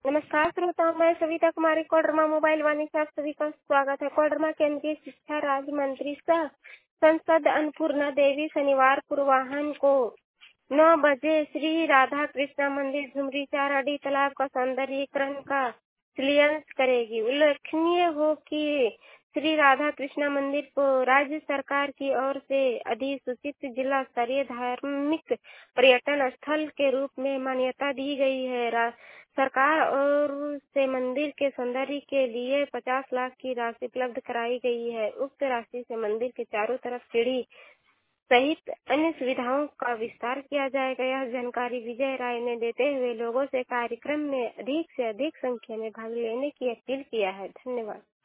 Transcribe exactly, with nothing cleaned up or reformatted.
नमस्कार श्रोताओं, मैं सविता कुमारी कोडरमा मोबाइल वाणी से आप सभी का स्वागत है। कोडरमा केंद्रीय शिक्षा राज्य मंत्री सह सांसद अन्नपूर्णा देवी शनिवार पूर्वाह्न को नौ बजे श्री राधा कृष्णा मंदिर झुमरी चार अडी तालाब का सौंदर्यीकरण का शिलान्यास करेगी। उल्लेखनीय हो कि श्री राधा कृष्णा मंदिर को राज्य सरकार की ओर से अधिसूचित जिला स्तरीय धार्मिक पर्यटन स्थल के रूप में मान्यता दी गई है। रा, सरकार और से मंदिर के सौंदर्य के लिए पचास लाख की राशि उपलब्ध कराई गई है। उक्त राशि से मंदिर के चारों तरफ सीढ़ी सहित अन्य सुविधाओं का विस्तार किया जाएगा। यह जानकारी विजय राय ने देते हुए लोगों से कार्यक्रम में अधिक से अधिक संख्या में भाग लेने की अपील किया है। धन्यवाद।